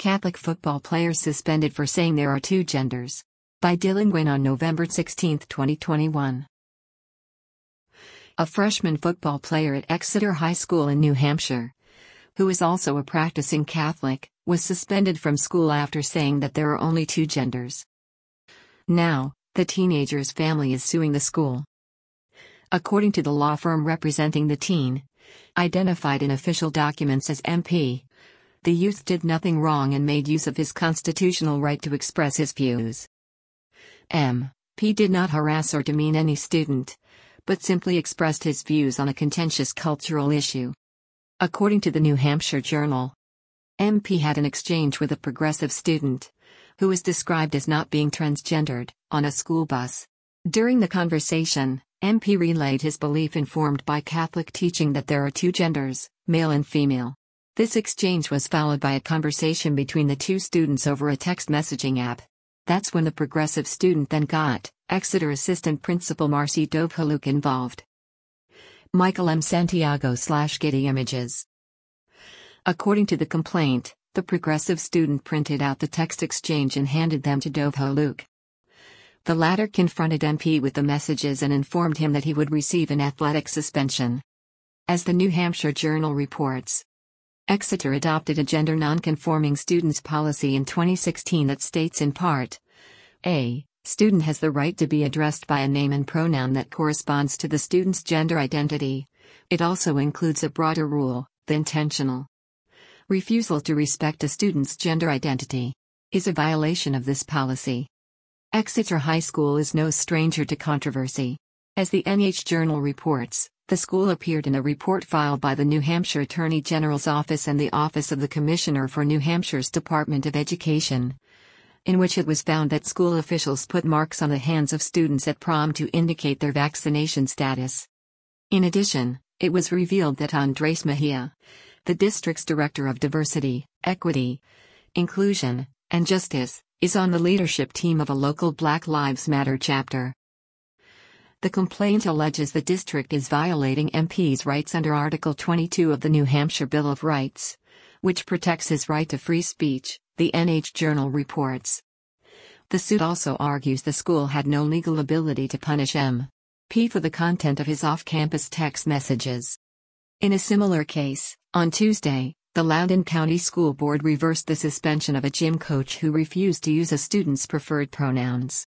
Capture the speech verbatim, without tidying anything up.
Catholic football players suspended for saying there are two genders. By Dylan Nguyen on November sixteenth, twenty twenty-one. A freshman football player at Exeter High School in New Hampshire, who is also a practicing Catholic, was suspended from school after saying that there are only two genders. Now, the teenager's family is suing the school. According to the law firm representing the teen, identified in official documents as M P, the youth did nothing wrong and made use of his constitutional right to express his views. M P did not harass or demean any student, but simply expressed his views on a contentious cultural issue. According to the New Hampshire Journal, M P had an exchange with a progressive student, who was described as not being transgendered, on a school bus. During the conversation, M P relayed his belief informed by Catholic teaching that there are two genders, male and female. This exchange was followed by a conversation between the two students over a text messaging app. That's when the progressive student then got Exeter Assistant Principal Marcy Dovhaluk involved. Michael M. Santiago slash Getty Images. According to the complaint, the progressive student printed out the text exchange and handed them to Dovhaluk. The latter confronted M P with the messages and informed him that he would receive an athletic suspension. As the New Hampshire Journal reports, Exeter adopted a gender non-conforming students policy in twenty sixteen that states in part, A. Student has the right to be addressed by a name and pronoun that corresponds to the student's gender identity. It also includes a broader rule, the intentional refusal to respect a student's gender identity is a violation of this policy. Exeter High School is no stranger to controversy. As the N H Journal reports, the school appeared in a report filed by the New Hampshire Attorney General's Office and the Office of the Commissioner for New Hampshire's Department of Education, in which it was found that school officials put marks on the hands of students at prom to indicate their vaccination status. In addition, it was revealed that Andres Mejia, the district's Director of Diversity, Equity, Inclusion, and Justice, is on the leadership team of a local Black Lives Matter chapter. The complaint alleges the district is violating M P's rights under Article twenty-two of the New Hampshire Bill of Rights, which protects his right to free speech, the N H Journal reports. The suit also argues the school had no legal ability to punish M P for the content of his off-campus text messages. In a similar case, on Tuesday, the Loudoun County School Board reversed the suspension of a gym coach who refused to use a student's preferred pronouns.